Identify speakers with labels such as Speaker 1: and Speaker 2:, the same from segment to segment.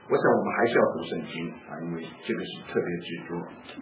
Speaker 1: 我想我们还是要读圣经啊，因为这个是特别指出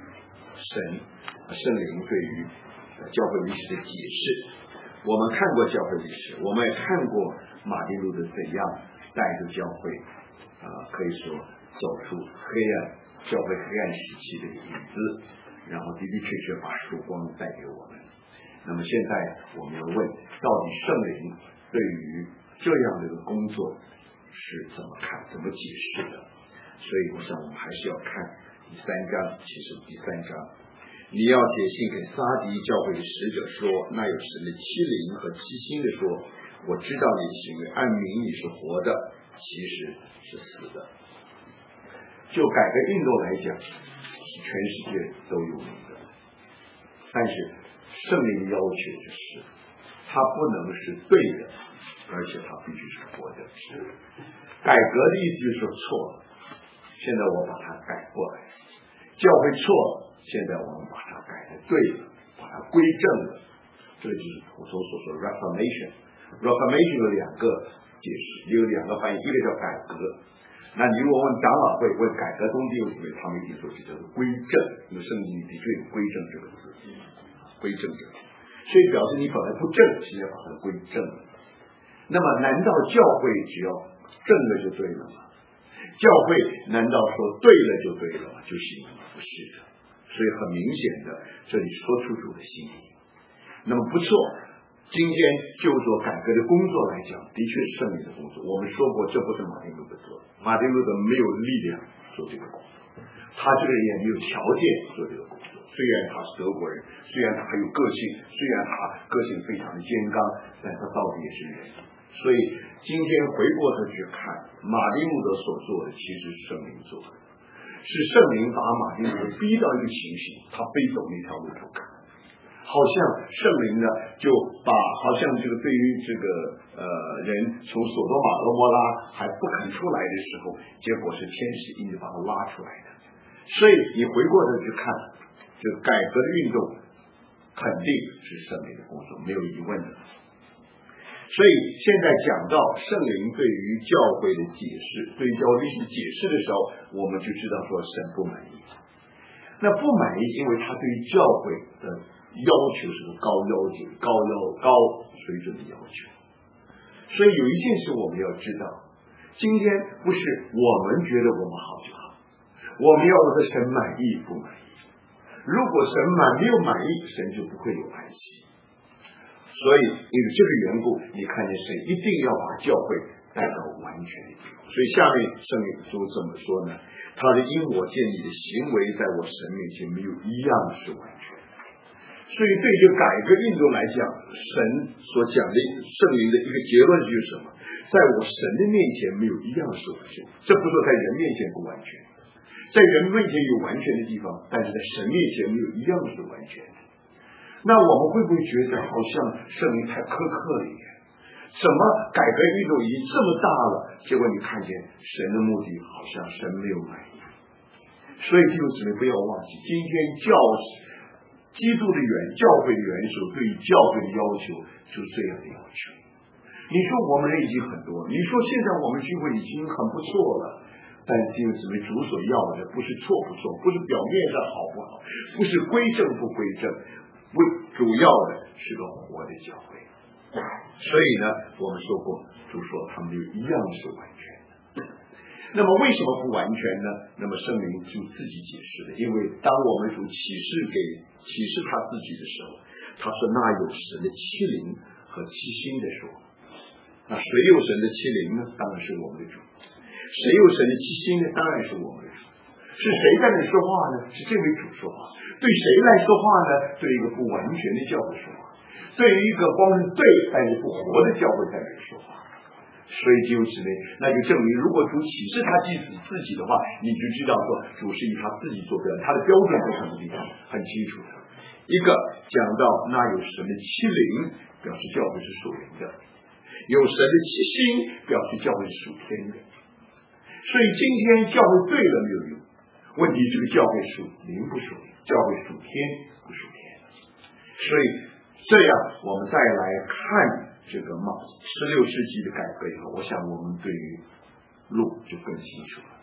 Speaker 1: 圣灵对于教会历史的解释。我们看过教会历史，我们也看过马丁路德怎样带着教会可以说走出教会黑暗时期的影子，然后的的确确把曙光带给我们。那么现在我们要问，到底圣灵对于这样的一个工作是怎么看、怎么解释的？所以我想我们还是要看第3章，其实第3章，你要写信给撒狄教会的使者说，那有神的欺凌和欺心的说，我知道你的行为，按名你是活的，其实是死的。就改革运动来讲，全世界都有名的，但是圣灵要求的是，它不能是对的，而且它必须是活的。改革的意思就是说错了，现在我把它改过来；教会错了，现在我们把它改的对了，把它归正了。这个就是普通所说的 Reformation。Reformation 有2个解释，有2个翻译，一个叫改革。那你如果问长老会问改革宗弟兄姊妹，他们一定说是叫做归正，因为圣经里的确有归正这个字，归正这个字，所以表示你本来不正，现在把它归正了。那么难道教会只要正了就对了吗？教会难道说对了就对了吗？就行了吗？不是的。所以很明显的，这里说出主的心意。那么不错，今天就做改革的工作来讲，的确是圣灵的工作。我们说过，这不是马丁路德做的，马丁路德没有力量做这个工作，他这个人也没有条件做这个工作。虽然他是德国人，虽然他很有个性，虽然他个性非常的坚刚，但他到底也是人。所以今天回过头去看，马丁路德所做的其实是圣灵做的，是圣灵把马丁路德逼到一个情形，他非走那条路不可。好像圣灵呢，就把好像这个对于这个人从索多玛俄摩拉还不肯出来的时候，结果是天使一直把他拉出来的。所以你回过头去看，这个改革的运动肯定是圣灵的工作，没有疑问的。所以现在讲到圣灵对于教会的解释，对于教会历史解释的时候，我们就知道说神不满意。那不满意，因为他对于教会的要求是个高水准的要求。所以有一件事我们要知道，今天不是我们觉得我们好就好，我们要的神满意不满意。如果神没有满意，神就不会有安息。所以因为这个缘故，你看见神一定要把教会带到完全的地步。所以下面圣灵就这么说呢，他的因我见你的行为在我神面前没有一样是完全。所以对这个改革运动来讲，神所讲的圣灵的一个结论就是什么？在我神的面前没有一样是完全。这不是在人面前不完全，在人面前有完全的地方，但是在神面前没有一样是完全的。那我们会不会觉得好像圣灵太苛刻了一点？什么改革运动已经这么大了，结果你看见神的目的好像神没有满意。所以弟兄姊妹不要忘记，今天基督的教会的元首对于教会的要求就是这样的要求。你说我们人已经很多，你说现在我们聚会已经很不错了，但是弟兄姊妹主所要的不是错不错，不是表面上好不好，不是归正不归正，主要的是个活的教会。所以呢，我们说过，主说他们有一样是完全的。那么为什么不完全呢？那么圣灵就自己解释了，因为当我们主启示他自己的时候，他说那有神的欺凌和欺心的说。那谁有神的欺凌呢？当然是我们的主。谁有神的欺心呢？当然是我们的主。是谁在那说话呢？是这位主说话。对谁来说话呢？对一个不完全的教会说话，对于一个光是对但是不活的教会在那说话。所以弟兄姊妹，那就证明，如果主启示他自己的话，你就知道说主是以他自己做标准，他的标准是什么地方很清楚的。一个讲到那有神的欺凌，表示教会是属灵的；有神的欺心，表示教会是属天的。所以今天教会对了没有用，问题这个教会属灵不属灵，教会属天不属天。所以这样我们再来看这个16世纪的改革以后，我想我们对于路就更清楚了。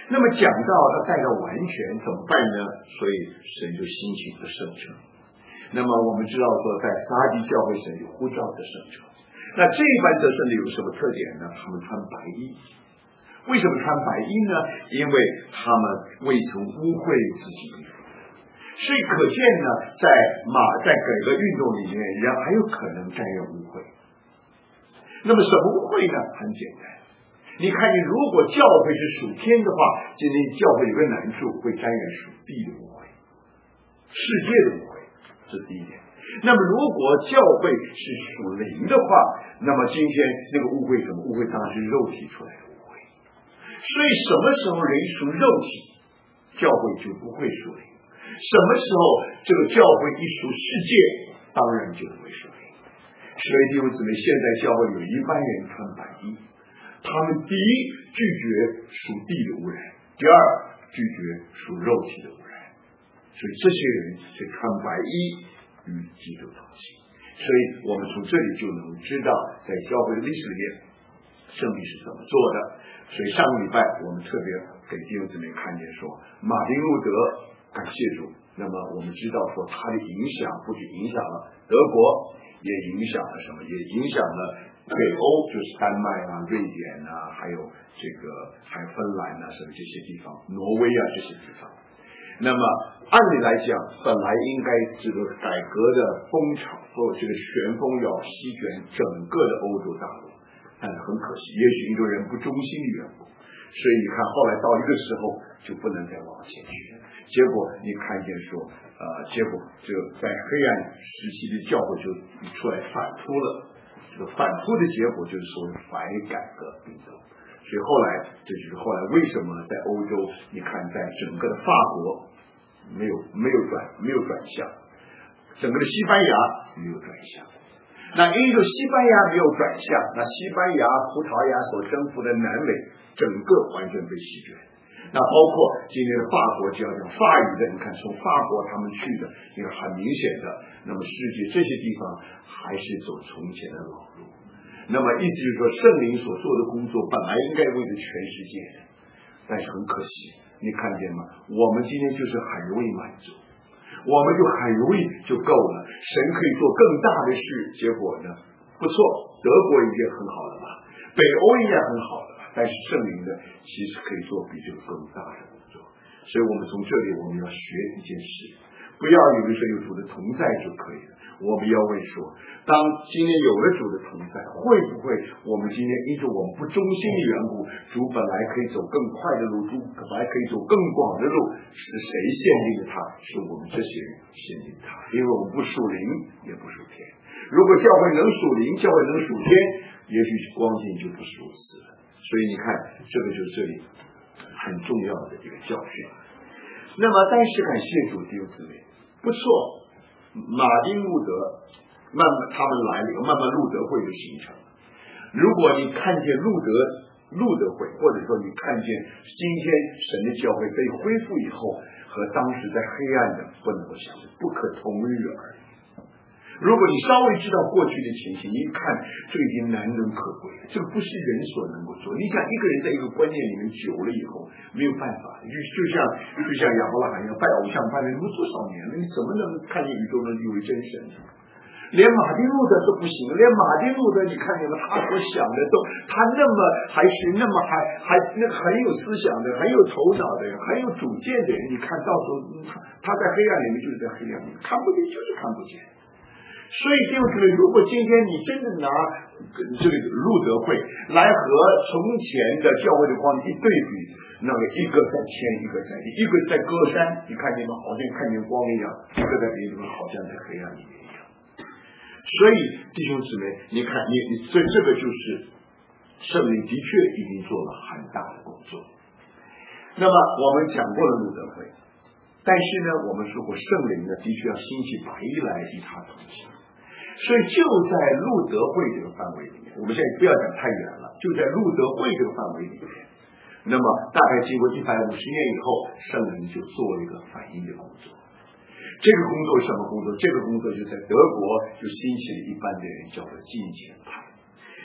Speaker 1: 那么讲到他带到完全怎么办呢？所以神就兴起一个圣城。那么我们知道说，在撒狄教会神有呼召的圣城。那这一班得胜的有什么特点呢？他们穿白衣。为什么穿白衣呢？因为他们未曾污秽自己的衣服。所以可见呢，在整个运动里面，人还有可能沾染污秽。那么什么污秽呢？很简单，你看见如果教会是属天的话，今天教会有个难处，会沾染属地的污秽，世界的污秽，这是第一点。那么如果教会是属灵的话，那么今天那个污秽什么污秽？当然是肉体出来的污秽。所以什么时候人属肉体，教会就不会属灵；什么时候这个教会一属世界，当然就不会属灵。所以弟兄姊妹，现在教会有一般人穿白衣，他们第一拒绝属地的污染，第二拒绝属肉体的污染，所以这些人是穿白衣与基督同行。所以我们从这里就能知道，在教会的历史里面，圣灵是怎么做的。所以上个礼拜我们特别给弟兄姊妹看见说，马丁路德，感谢主。那么我们知道说，他的影响不仅影响了德国，也影响了什么？也影响了北欧，就是丹麦啊、瑞典啊，还有芬兰啊，什么这些地方，挪威啊这些地方。那么按理来讲，本来应该这个改革的风潮或这个旋风要席卷整个的欧洲大陆，但是很可惜，也许一个人不忠心的缘故，所以你看后来到一个时候就不能再往前去。结果你看见说，结果就在黑暗时期的教会就出来反扑了。这个反扑的结果就是所谓反改革运动。所以后来，这就是后来为什么在欧洲，你看在整个的法国没有转向，整个的西班牙没有转向。那因为西班牙没有转向，那西班牙、葡萄牙所征服的南美，整个完全被席卷。那包括今天的法国，只要讲法语的，你看从法国他们去的，一个很明显的，那么世界这些地方还是走从前的老路。那么意思就是说，圣灵所做的工作本来应该为了全世界的，但是很可惜，你看见吗？我们今天就是很容易满足，我们就很容易就够了，神可以做更大的事，结果呢不错，德国已经很好了吧，北欧应该很好了，但是圣灵呢其实可以做比这个更大的工作。所以我们从这里我们要学一件事，不要以为说有主的同在就可以了，我们要问说，当今天有了主的同在，会不会我们今天因着我们不忠心的缘故，主本来可以走更快的路，主本来可以走更广的路，是谁限定的他？是我们这些人限定他，因为我们不属灵也不属天。如果教会能属灵，教会能属天，也许光景就不是如此了。所以你看，这个就是这里很重要的一个教训。那么但是感谢主弟兄姊妹，不错，马丁路德慢慢他们来了，慢慢路德会就形成了。如果你看见路德会，或者说你看见今天神的教会被恢复以后，和当时在黑暗的不能够相比，不可同日而语。如果你稍微知道过去的情形，一看这已经难能可贵了，这个不是人所能够做。你想一个人在一个观念里面久了以后，没有办法，就像亚伯拉罕一样拜偶像拜了那么多少年了，你怎么能看见宇宙能以为真神呢？连马丁路德都不行，连马丁路德你看见了，他所想的都，他那么还那很有思想的，很有头脑的人，很有主见的人，你看到时候他在黑暗里面就是在黑暗里面，看不见就是看不见。所以弟兄姊妹，如果今天你真的拿这个路德会来和从前的教会的光一对比，那个一个在天，一个在地，一个在歌山，你看见吗？好像看见光一样；一个在别地方，好像在黑暗里面一样。所以弟兄姊妹，你看所以这个就是圣灵的确已经做了很大的工作。那么我们讲过了路德会，但是呢，我们说过圣灵呢，的确要兴起白衣来与他同行。所以就在路德会这个范围里面，我们现在不要讲太远了，就在路德会这个范围里面，那么大概经过150年以后，圣灵就做了一个反应的工作。这个工作是什么工作？这个工作就在德国就兴起了一般的人叫做金钱派。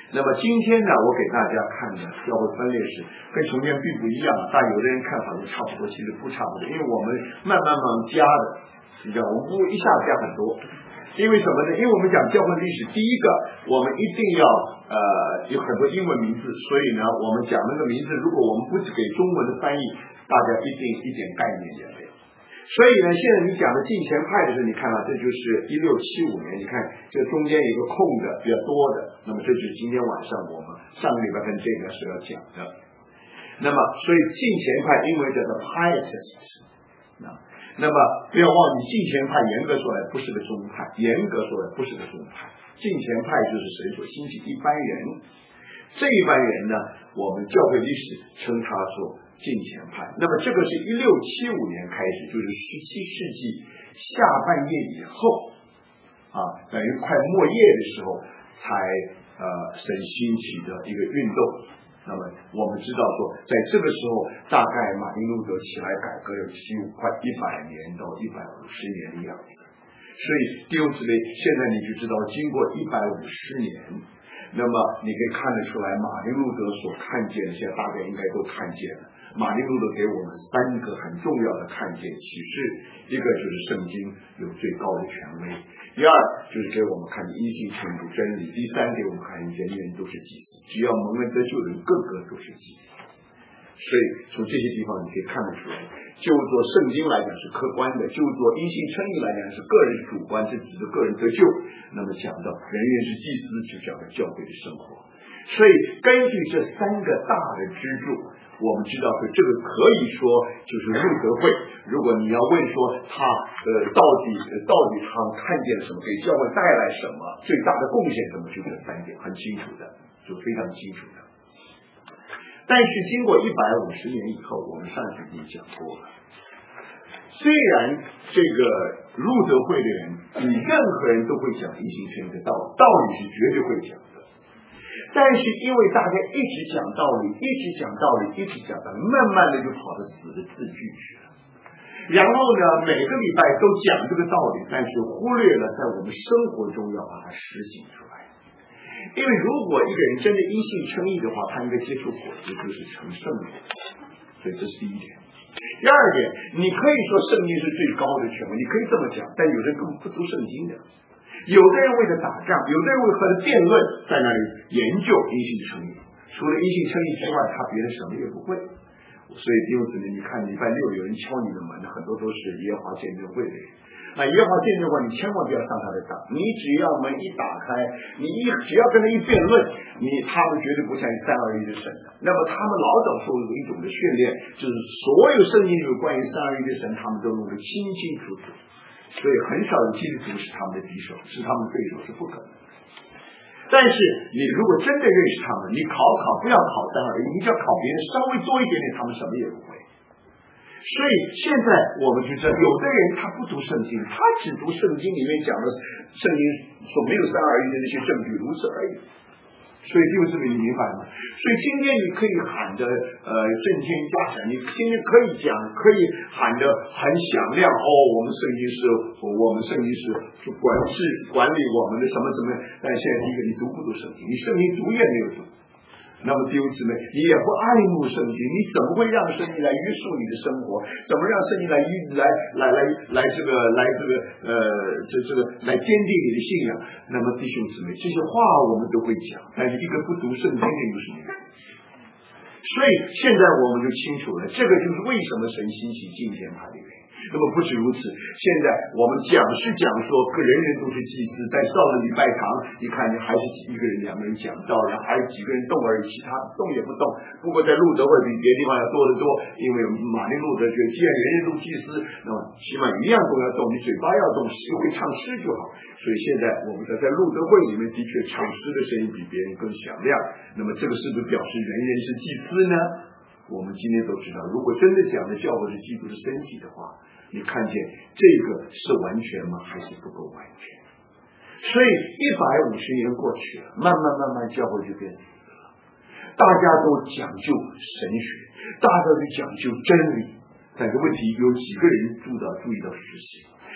Speaker 1: 那么今天呢，我给大家看的教会分裂史跟从前并不一样，但有的人看法都差不多，其实不差不多，因为我们慢慢加的，你知道，我们不一下加很多。因为什么呢？因为我们讲教会历史，第一个我们一定要有很多英文名字，所以呢，我们讲那个名字，如果我们不是给中文的翻译，大家一定一点概念也没有。所以呢，现在你讲的近前派的时候，你看到这就是1675年，你看这中间有一个空的比较多的，那么这就是今天晚上我们上个礼拜跟这个是要讲的。那么，所以近前派英文叫做 Pietists， 那么不要忘记，近前派严格说来不是个宗派，严格说来不是个宗派，近前派就是神所兴起一般人，这一般人呢，我们教会历史称他做近前派。那么这个是1675年开始，就是17世纪下半叶以后等于快末叶的时候才神兴起的一个运动。那么我们知道说，在这个时候，大概马丁路德起来改革有几乎快100年到150年的样子。所以弟兄姊妹，现在你就知道，经过150年，那么你可以看得出来，马丁路德所看见的，现在大家应该都看见了。马丁路德给我们3个很重要的看见启示，一个就是圣经有最高的权威，第二就是给我们看见因信称义真理，第三给我们看见人人都是祭司，只要蒙恩得救的人，个个都是祭司。所以从这些地方你可以看得出来，就做圣经来讲是客观的，就做因信称义来讲是个人主观，是指的个人得救。那么讲到人人是祭司，就讲到教会的生活。所以根据这3个大的支柱，我们知道说这个可以说就是路德会。如果你要问说他到底他看见什么，给教会带来什么，最大的贡献什么，就这3点，很清楚的，就非常清楚的。但是经过150年以后，我们上次已经讲过了，虽然这个路德会的人比任何人都会讲因信称义的道理是绝对会讲的，但是因为大家一直讲道理，慢慢的就跑到死的字句去了。然后呢，每个礼拜都讲这个道理，但是忽略了在我们生活中要把它实行出来。因为如果一个人真的因信称义的话，他应该接触果子，就是成圣的。所以这是第一点。第二点，你可以说圣经是最高的权威，你可以这么讲，但有的人根本不读圣经的。有的人为了打仗，有的人为了辩论，在那里研究因信称义。除了因信称义之外，他别的什么也不会。所以弟兄姊妹，你看礼拜六有人敲你的门，很多都是耶和华见证会的人。那耶和华见证会，你千万不要上他的当。你只要门一打开，只要跟他一辩论，他们绝对不相信三而一的神的。那么他们老早受有一种的训练，就是所有圣经有关于三而一的神，他们都弄得清清楚楚。所以很少有基督徒是他们的敌手，是他们的对手，是不可能的。但是你如果真的认识他们，你考不要考三而一，你就要考别人稍微多一点点，他们什么也不会。所以现在我们就知道，有的人他不读圣经，他只读圣经里面讲的圣经所没有三而一的那些证据，如此而已。所以弟兄姊妹，你明白吗？所以今天你可以喊着震天价神，你今天可以讲，可以喊着很响亮我们圣经是管理我们的什么什么。但现在第一个，你读不读圣经？你圣经读也没有读。那么弟兄姊妹，你也不爱慕圣经，你怎么会让圣经来约束你的生活？怎么让圣经来坚定你的信仰？那么弟兄姊妹，这些话我们都会讲，但是一个不读圣经的又是一个。所以现在我们就清楚了，这个就是为什么神兴起近前派的原因。那么不止如此，现在我们讲说人人都是祭司，但是到了礼拜堂，你看你还是一个人两个人讲道，然后还有几个人动而已，其他动也不动。不过在路德会比别的地方要多得多，因为马丁路德觉得既然人人都祭司，那么起码一样都要动，你嘴巴要动，会唱诗就好。所以现在我们在路德会里面的确唱诗的声音比别人更响亮。那么这个是不是表示人人是祭司呢？我们今天都知道，如果真的讲的教会是基督的身体的话，你看见这个是完全吗？还是不够完全？所以150年过去了，慢慢教会就变死了。大家都讲究神学，大家都讲究真理，但是问题有几个人注意到实行？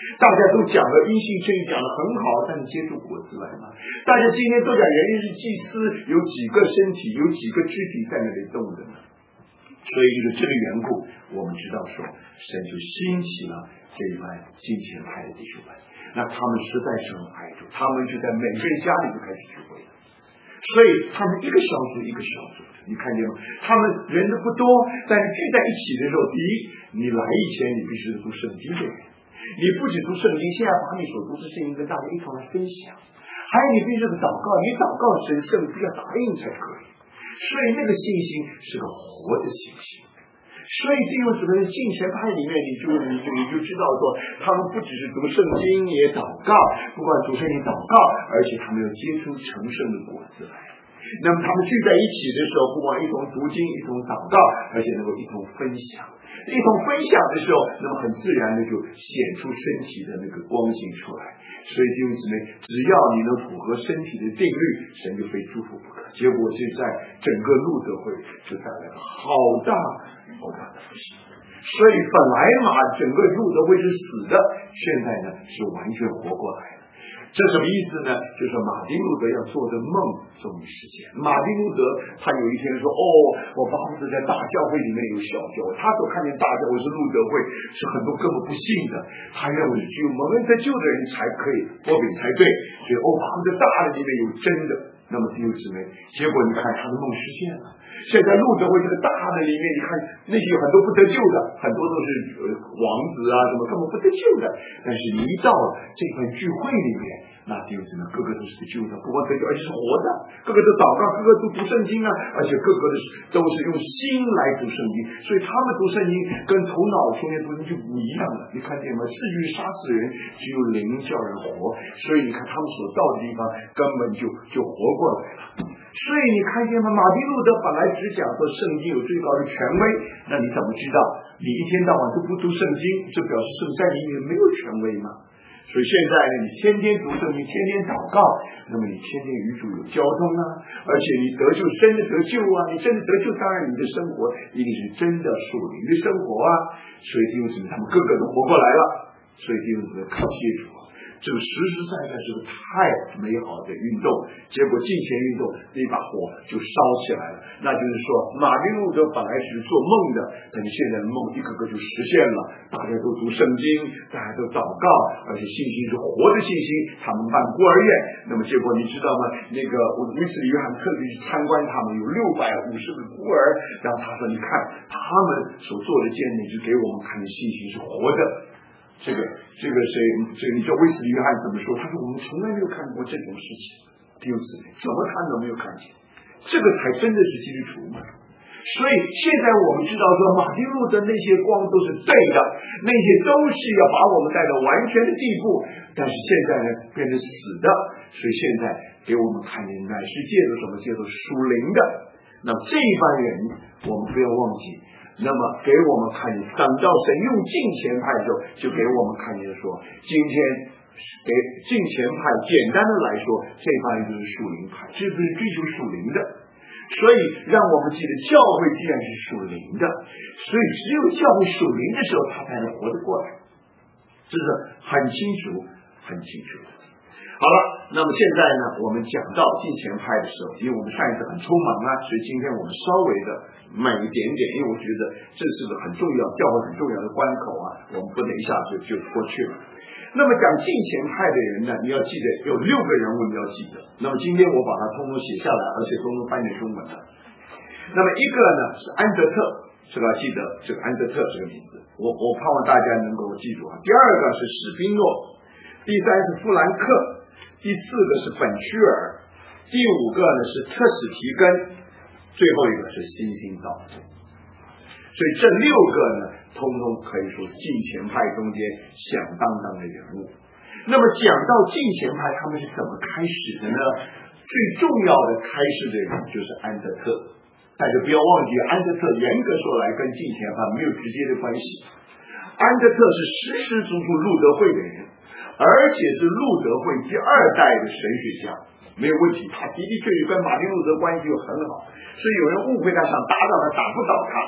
Speaker 1: 大家都讲了因信称义讲得很好，但是结出果子来吗？大家今天都讲人是祭司，有几个身体，有几个肢体在那里动的呢？所以因为这个缘故，我们知道说神就兴起了这一班金钱派的弟兄们，那他们实在是很爱主，他们就在每个人家里就开始聚会了。所以他们一个小组一个小组，你看见吗？他们人都不多，但是聚在一起的时候，第一，你来以前你必须是读圣经的人，你不只读圣经，现在把你所读的圣经跟大家一同来分享，还有你必须是祷告，你祷告神圣必要答应才可以。所以那个信心是个活的信心。所以弟兄姊妹，敬虔派里面，你就知道说，他们不只是读圣经，也祷告，不管读圣经祷告，而且他们要结出成圣的果子来。那么他们聚在一起的时候，不光一同读经，一同祷告，而且能够一同分享。一同分享的时候，那么很自然的就显出身体的那个光景出来。所以弟兄姊妹，只要你能符合身体的定律，神就非祝福不可。结果是在整个路德会就带来了好大的复兴。所以本来整个路德会是死的，现在呢是完全活过来了。这什么意思呢？就是马丁路德要做的梦终于实现。马丁路德他有一天说，我巴不得在大教会里面有小教会。他所看见大教会是路德会，是很多根本不信的，他认为只有蒙恩得救的人才可以播饼才对，所以巴不得大的里面有真的。那么弟兄姊妹，结果你看他的梦实现了。现在路德会这个大的里面，你看那些有很多不得救的，很多都是王子啊什么根本不得救的，但是一到这份聚会里面，那弟兄姊妹个个都是得救的，不光得救，而且是活的，个个都祷告，个个都读圣经啊，而且个个都是用心来读圣经，所以他们读圣经跟头脑中间读圣经就不一样了。你看见吗？四句杀死人，只有灵叫人活，所以你看他们所到的地方根本就活过来了。所以你看见吗？马丁路德本来只讲说圣经有最高的权威，那你怎么知道？你一天到晚都不读圣经，就表示圣在里面没有权威嘛？所以现在呢，你天天读圣经，天天祷告，那么你天天与主有交通啊，而且你得救真的得救啊，你真的得救，当然你的生活一定是真的属灵的生活啊。所以弟兄姊妹，他们个个都活过来了。所以弟兄姊妹，靠谢主啊！这个实实在在是个太美好的运动，结果敬虔运动那把火就烧起来了。那就是说，马丁路德本来是做梦的，但是现在的梦一个个就实现了。大家都读圣经，大家都祷告，而且信心是活的信心。他们办孤儿院，那么结果你知道吗？那个威斯理约翰特地去参观他们，有650个孤儿，然后他说：“你看他们所做的见证，就给我们看的信心是活的。”这个你知道威斯理约翰怎么说？他说我们从来没有看过这种事情，弟兄姊妹，怎么看都没有看见，这个才真的是基督徒嘛。所以现在我们知道说，马丁路的那些光都是对的，那些都是要把我们带到完全的地步，但是现在呢变成死的，所以现在给我们看见乃是借着什么？借着属灵的。那这一班人我们不要忘记，那么给我们看见，等到神用敬虔派的时候，就给我们看见说，今天给敬虔派简单的来说，这一派就是属灵派，这就是追求属灵的。所以让我们记得，教会既然是属灵的，所以只有教会属灵的时候，他才能活得过来，这是很清楚的。好了，那么现在呢，我们讲到敬虔派的时候，因为我们上一次很匆忙啊，所以今天我们稍微的慢一点点，因为我觉得这是个很重要，教会很重要的关口啊，我们不能一下子就过去了。那么讲敬虔派的人呢，你要记得有6个人物你要记得。那么今天我把它通通写下来，而且通通翻译中文了。那么一个呢是安德特，这个要记得这个安德特这个名字，我盼望大家能够记住啊。第二个是史宾诺，第三是富兰克，第4个是本屈尔，第5个呢是特史提根，最后一个是新兴道。所以这6个呢，通通可以说敬虔派中间响当当的人物。那么讲到敬虔派，他们是怎么开始的呢？最重要的开始的人就是安德特。大家不要忘记，安德特严格说来跟敬虔派没有直接的关系。安德特是实实足足路德会的人，而且是路德会第2代的神学家，没有问题。他的确跟马丁路德关系又很好，所以有人误会他想打倒他，打不倒他。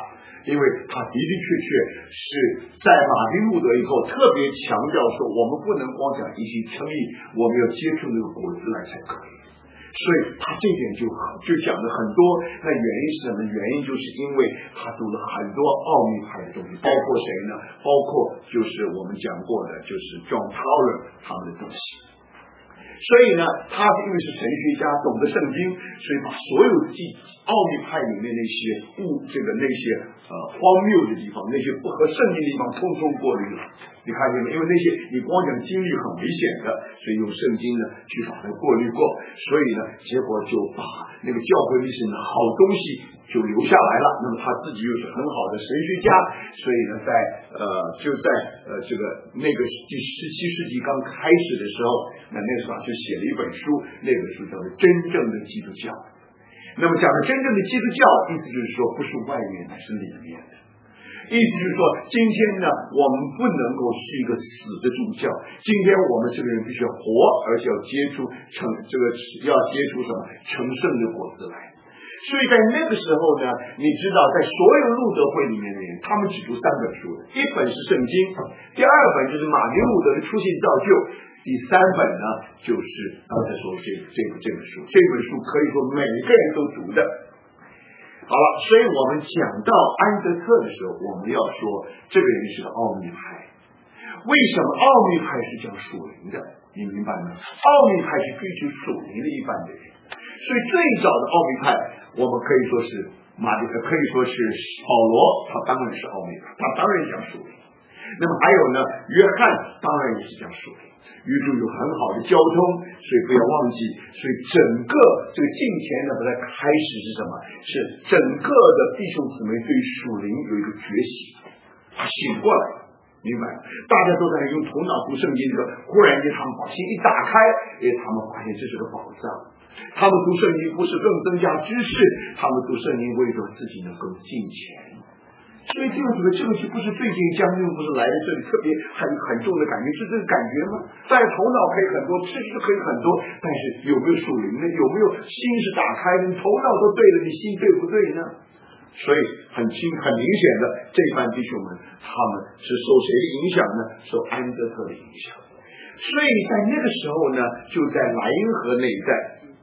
Speaker 1: 因为他的的确确是在马丁路德以后特别强调说，我们不能光讲一心称义，我们要接触那个果子来才可以。所以他这点就讲了很多。那原因是什么？原因就是因为他读了很多奥秘派的东西，包括谁呢？包括就是我们讲过的，就是 John Fowler 他们的东西。所以呢，他是因为是神学家，懂得圣经，所以把所有奥秘派里面那些那些荒谬的地方，那些不合圣经的地方，通通过滤了。你看见没？因为那些你光讲经历很危险的，所以用圣经呢去把它过滤过，所以呢，结果就把那个教会历史的好东西就留下来了。那么他自己又是很好的神学家，所以呢，就在这个那个第17世纪刚开始的时候，那时候就写了一本书，那本书叫做《真正的基督教》。那么讲的真正的基督教，意思就是说不是外面，乃是里面的。意思就是说，今天呢，我们不能够是一个死的宗教。今天我们这个人必须要活，而且要接触什么成圣的果子来。所以在那个时候呢，你知道，在所有路德会里面的人，他们只读3本书，一本是圣经，第2本就是马丁路德的出信造就，第3本呢就是刚才说这本书。这本书可以说每个人都读的。好了，所以我们讲到安德特的时候，我们要说这个人是个奥秘派。为什么奥秘派是讲属灵的？你明白吗？奥秘派是追求属灵的一般的人。所以最早的奥秘派，我们可以说是可以说是保罗，他当然是奥秘派，他当然讲属灵。那么还有呢，约翰当然也是讲属灵。与主有很好的交通，所以不要忘记，所以整个这个敬虔呢，它的开始是什么？是整个的弟兄姊妹对属灵有一个觉醒，他醒过来，明白？大家都在用头脑读圣经，这个忽然间他们把心一打开，他们发现这是个宝藏。他们读圣经不是更增加知识，他们读圣经为了自己能够敬虔。所以这个就不是最近将军不是来的这里特别很重的感觉，是这个感觉吗？大家头脑可以很多，知识可以很多，但是有没有属灵呢？有没有心是打开的？你头脑都对了，你心对不对呢？所以很明显的，这班弟兄们他们是受谁的影响呢？受安德特的影响。所以在那个时候呢，就在莱茵河那一带，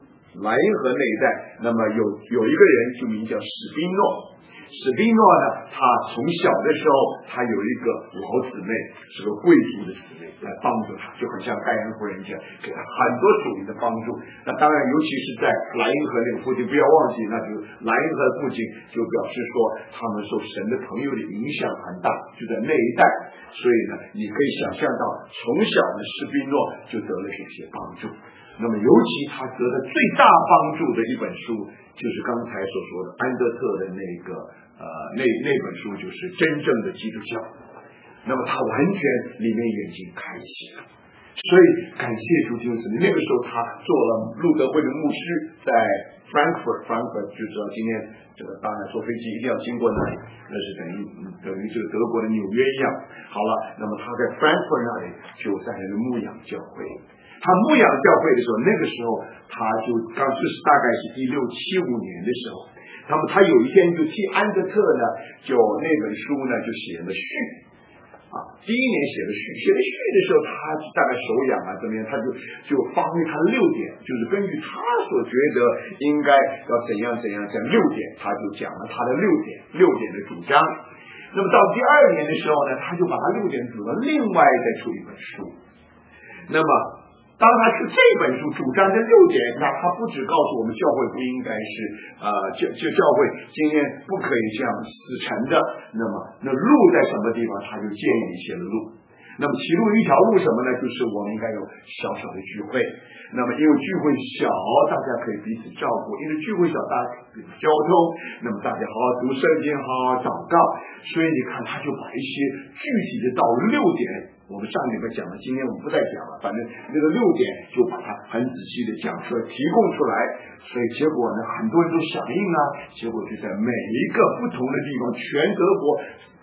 Speaker 1: 那么有一个人就名叫史宾诺。史宾诺呢，他从小的时候，他有一个老姊妹，是个贵族的姊妹，来帮助他，就很像盖恩夫人一样，给他很多属灵的帮助。那当然，尤其是在莱茵河那个附近，不要忘记，那就莱茵河附近，就表示说他们受神的朋友的影响很大，就在那一带。所以呢，你可以想象到，从小呢，史宾诺就得了这些帮助。那么，尤其他得的最大帮助的一本书，就是刚才所说的安德特的那本书，就是真正的基督教。那么他完全里面眼睛开启了。所以感谢主弟兄姊妹，那个时候他做了路德会的牧师，在 Frankfurt 就知道今天这个当然坐飞机一定要经过那里，那是等于这个德国的纽约一样。好了，那么他在 Frankfurt 那里就在那个牧养教会。他牧养教会的时候，那个时候他就就是大概是1675年的时候，那么他有一天就替安德特呢，就那本书呢就写了序。第一年写了序的时候，他大概手痒怎么样，他就发挥他的6点，就是根据他所觉得应该要怎样讲6点，他就讲了他的6点的主张。那么到第2年的时候呢，他就把他6点主张另外再出一本书。那么当他是这本书主张的6点，那他不只告诉我们教会不应该是教会今天不可以这样死沉的，那路在什么地方，他就建议一些路。那么其中一条路什么呢？就是我们应该有小小的聚会。那么因为聚会小，大家可以彼此照顾；因为聚会小，大家彼此交通。那么大家好好读圣经，好好祷告。所以你看，他就把一些具体的到6点。我们上礼拜讲了，今天我们不再讲了。反正那个6点就把它很仔细的讲出来，提供出来。所以结果呢，很多人都响应结果就在每一个不同的地方，全德国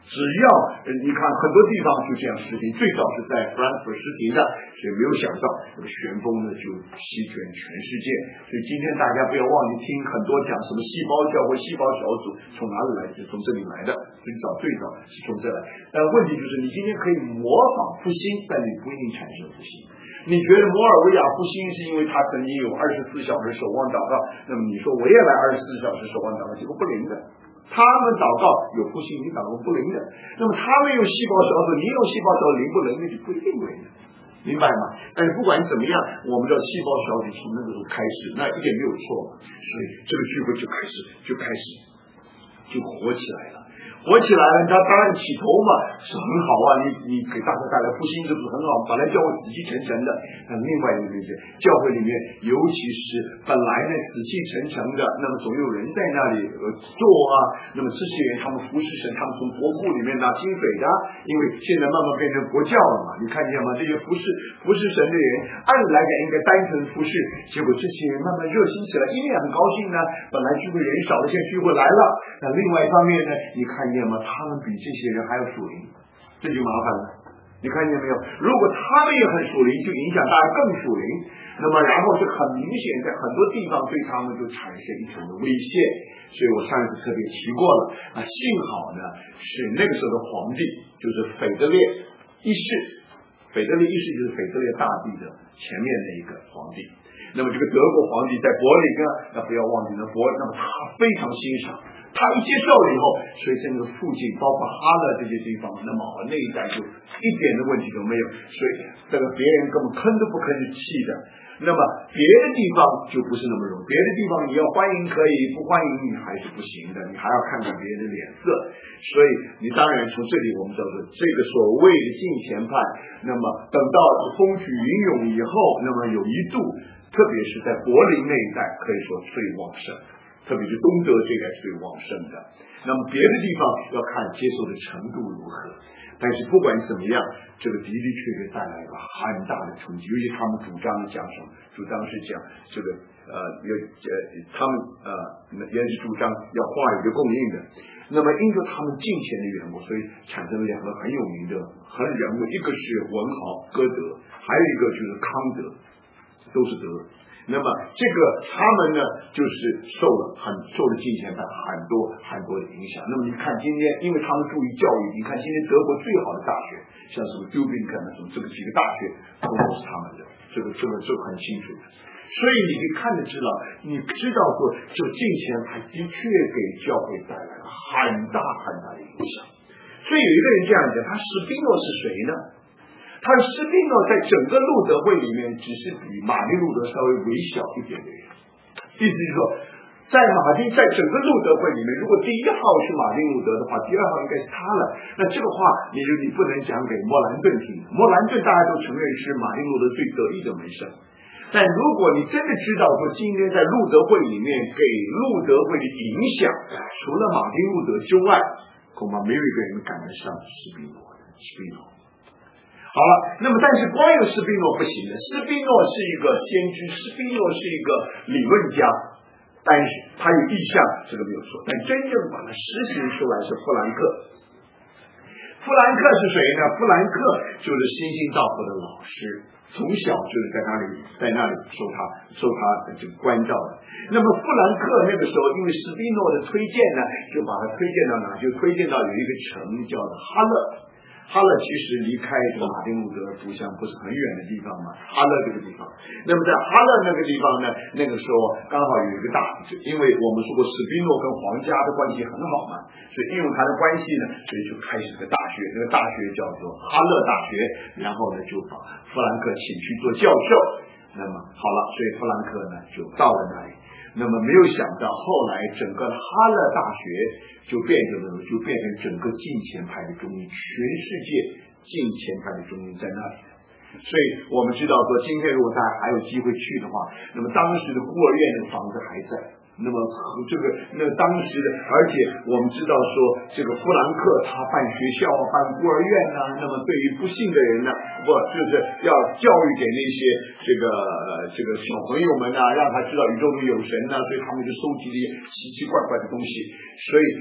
Speaker 1: 只要你看很多地方就这样实行，最早是在弗兰克福实行的，所以没有想到这个旋风呢就席卷全世界。所以今天大家不要忘记听很多讲什么细胞教会、细胞小组从哪里来，就从这里来的，最早是从这来。但问题就是你今天可以模仿复兴，但你不一定产生复兴。你觉得摩尔维亚复兴是因为他曾经有24小时守望祷告，那么你说我也来24小时守望祷告，结果不灵的。他们祷告有复兴，你祷告不灵的。那么他们用细胞小组，你用细胞小组灵不灵，那就不一定灵的，明白吗？但是不管怎么样，我们的细胞小组从那个时候开始，那一点没有错，所以这个聚会就开始火起来了。火起来了，他当然起头嘛是很好啊，你给大家带来复兴，这不是很好？本来教会死气沉沉的，但另外一个就是教会里面，尤其是本来呢死气沉沉的，那么总有人在那里做啊，那么这些人他们服侍神，他们从国库里面拿经费的，因为现在慢慢变成国教了嘛，你看见吗？这些服侍神的人，按理来讲应该单纯服侍，结果这些人慢慢热心起来，因为很高兴呢，本来聚会人少了，现在聚会来了。那另外一方面呢，你看见吗？他们比这些人还要属灵，这就麻烦了。你看见没有？如果他们也很属灵，就影响大家更属灵。那么，然后就很明显，在很多地方对他们就产生一种的威胁。所以我上一次特别提过了啊，幸好呢是那个时候的皇帝，就是腓特烈一世。腓特烈一世就是腓特烈大帝的前面的一个皇帝。那么这个德国皇帝在柏林呢，那不要忘记了那么他非常欣赏。他一接受了以后，所以在那个附近，包括哈勒这些地方，那么那一带就一点的问题都没有，所以这个别人根本吭都不吭气的。那么别的地方就不是那么容易，别的地方你要欢迎可以，不欢迎你还是不行的，你还要看看别人的脸色。所以你当然从这里我们知道说，这个所谓的敬虔派，那么等到风起云涌以后，那么有一度，特别是在柏林那一带，可以说最旺盛。特别是东德这个是最旺盛的，那么别的地方要看接受的程度如何。但是不管怎么样，这个的的确确带来了很大的冲击。尤其他们主张讲什么？主张是讲这个他们也是主张要话语的供应的。那么因着他们敬虔的缘故，所以产生了两个很有名的人物，一个是文豪歌德，还有一个就是康德，都是德。那么这个他们呢，就是受了敬虔派很多的影响。那么你看今天，因为他们注意教育，你看今天德国最好的大学，像什么丢宾肯什么这个几个大学，都是他们的，这个很清楚的。所以你可以看得知道，你知道说这个敬虔派的确给教会带来了很大的影响。所以有一个人这样讲，他史宾诺是谁呢？他史宾诺在整个路德会里面只是比马丁路德稍微微小一点的人，意思就是说，在整个路德会里面，如果第一号是马丁路德的话，第二号应该是他了。那这个话你不能讲给莫兰顿听，莫兰顿大家都承认是马丁路德最得意的门生。但如果你真的知道说今天在路德会里面给路德会的影响，除了马丁路德之外，恐怕没有一个人赶得上史宾诺。好了，那么但是光有史宾诺不行的，史宾诺是一个先知，史宾诺是一个理论家，但是他有意向，这个没有错，但真正把它实行出来是弗兰克。弗兰克是谁呢？弗兰克就是新兴道佛的老师，从小就是在那里受他这个关照的。那么弗兰克那个时候因为史宾诺的推荐呢，就把他推荐到哪？就推荐到有一个城叫做哈勒。哈勒其实离开这个马丁路德故乡不是很远的地方嘛，哈勒这个地方。那么在哈勒那个地方呢，那个时候刚好有一个因为我们说过史宾诺跟皇家的关系很好嘛，所以因为他的关系呢，所以就开始这个大学，这个大学叫做哈勒大学，然后呢就把弗兰克请去做教授。那么好了，所以弗兰克呢就到了那里。那么没有想到后来整个哈勒大学就变成整个敬虔派的中心，全世界敬虔派的中心在那里。所以我们知道说今天如果大家还有机会去的话，那么当时的孤儿院的房子还在，那么当时的，而且我们知道说这个弗兰克他办学校办孤儿院呢，那么对于不幸的人呢，就是要教育给那些这个小朋友们啊，让他知道宇宙中有神啊，所以他们就收集了奇奇怪怪的东西。所以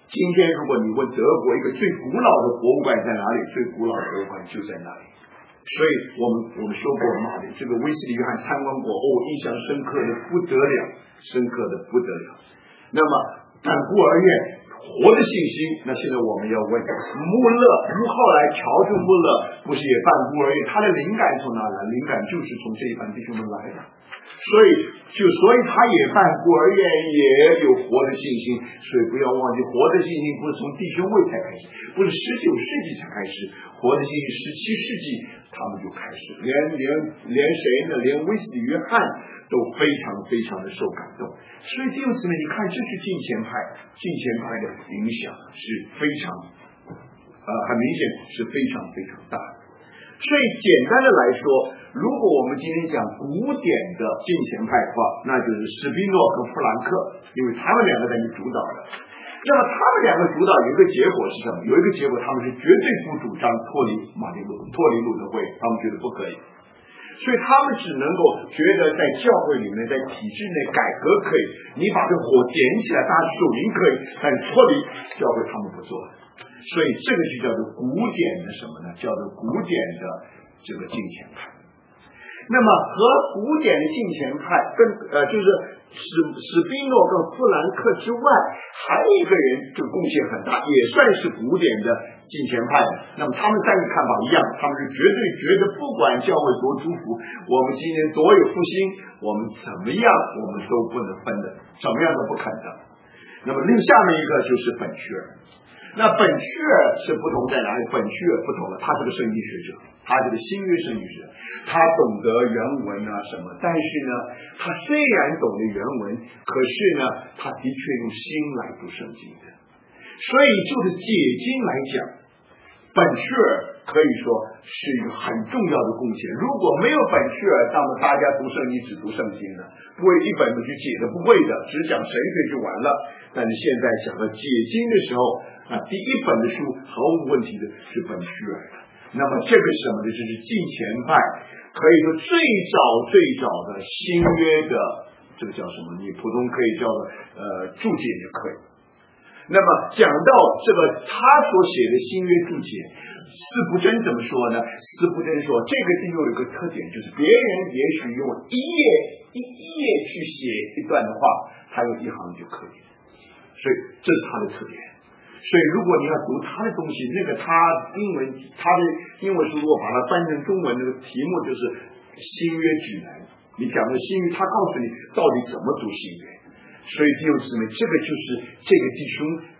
Speaker 1: 今天如果你问德国一个最古老的博物馆在哪里，最古老的博物馆就在那里。所以我们说过嘛，这个威斯利约翰参观过，印象深刻的不得了，深刻的不得了。那么但孤儿院活的信心，那现在我们要问后来乔治穆勒不是也办孤儿院，他的灵感从哪来？灵感就是从这一班弟兄们来的。所以他也办孤儿院，也有活的信心。所以不要忘记，活的信心不是从弟兄会才开始，不是19世纪才开始，活的信心17世纪他们就开始，连谁呢？连威斯利约翰都非常非常的受感动。所以弟兄姊妹，你看，这是近前派的影响是非常很明显是非常非常大的。所以简单的来说，如果我们今天讲古典的近前派的话，那就是史宾诺跟弗兰克，因为他们两个在主导的。那么他们两个主导有一个结果是什么？有一个结果，他们是绝对不主张脱离路德会，他们觉得不可以。所以他们只能够觉得在教会里面，在体制内改革可以，你把这火点起来，大家属灵可以，但脱离教会他们不做。所以这个就叫做古典的什么呢？叫做古典的这个近前派。那么和古典的近前派跟就是史宾诺跟富兰克之外，还有一个人这个贡献很大，也算是古典的近前派。那么他们三个看法一样，他们是绝对觉得不管教会多祝福，我们今年多有复兴，我们怎么样我们都不能分的，怎么样都不肯的。那么另下面一个就是本屈尔。那本屈尔是不同在哪里？本屈尔不同了，他是个圣经学者，他这个新约圣经学者，他懂得原文啊什么，但是呢，他虽然懂得原文，可是呢，他的确用心来读圣经的。所以就是解经来讲，本屈尔可以说是一个很重要的贡献。如果没有本屈尔，那么大家读圣经只读圣经的，不会一本去解的，不会的，只讲神学就完了。但是现在讲到解经的时候第一本的书毫无问题的是本屈尔的。那么这个什么呢？就是近前派，可以说最早的新约的这个叫什么？你普通可以叫做注解也可以。那么讲到这个他所写的新约注解，司布真怎么说呢？司布真说这个地方有个特点，就是别人也许用一页去写一段的话，他用一行就可以。所以这是他的特点。所以如果你要读他的东西，他的英文书如果把它翻成中文，那个题目就是新约指南。你讲的新约，他告诉你到底怎么读新约。所以弟兄姊妹，这个就是这个弟兄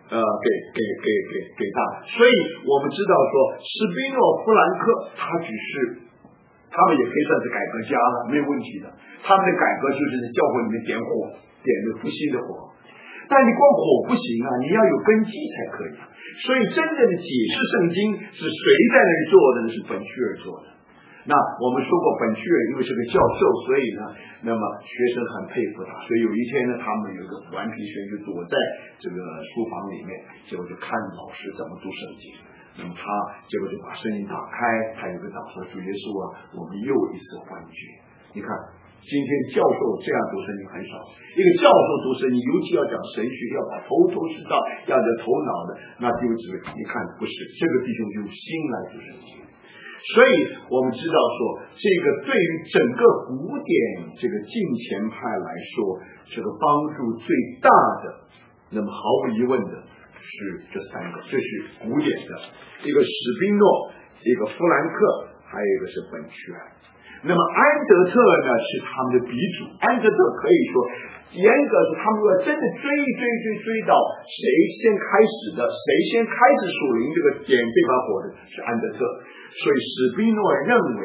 Speaker 1: 给大的。所以我们知道说，史宾诺、弗兰克他们也可以算是改革家了，没有问题的。他们的改革就是在教会里面点火，点的复兴的火。但你光火不行啊，你要有根基才可以。所以真正的解释圣经是谁在那里做的呢？是本屈尔做的。那我们说过，本屈尔因为是个教授，所以呢，那么学生很佩服他。所以有一天呢，他们有一个顽皮学生就躲在这个书房里面，结果就看老师怎么读圣经。那么他结果就把圣经打开，他有个导说主耶稣啊，我们又一次幻觉。你看。今天教授这样读圣经很少，一个教授读圣经，尤其要讲神学，要把头是道，要有头脑的，那弟兄姊妹，你看不是这个弟兄用心来读圣经。所以我们知道说，这个对于整个古典这个近前派来说，这个帮助最大的，那么毫无疑问的是这三个，这是古典的，一个史宾诺，一个弗兰克，还有一个是本屈尔。那么安德特呢是他们的鼻祖，安德特可以说严格是他们要真的追到谁先开始的，谁先开始属灵这个点这把火的是安德特。所以史宾诺认为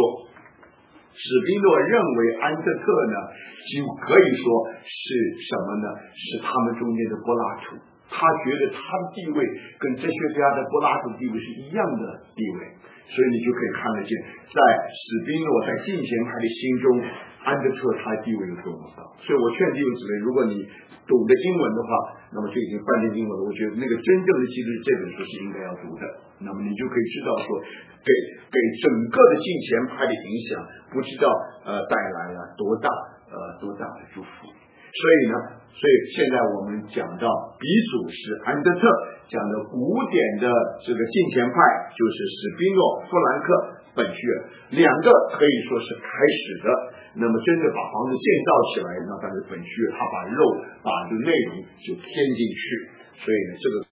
Speaker 1: 安德特呢就可以说是什么呢？是他们中间的柏拉图。他觉得他的地位跟哲学家的柏拉图地位是一样的地位，所以你就可以看得见，在史宾诺在近前派的心中，安德特他的地位有多么高。所以我劝弟兄姊妹，如果你懂得英文的话，那么就已经翻译英文了。我觉得那个真正的基督这本书是应该要读的，那么你就可以知道说，给整个的近前派的影响，不知道带来了多大的祝福。 所以现在我们讲到鼻祖是安德特，讲的古典的这个近前派就是史宾诺、弗兰克、本虚尔，两个可以说是开始的。那么真的把房子建造起来，那但是本虚尔他把肉把这个内容就添进去，所以呢这个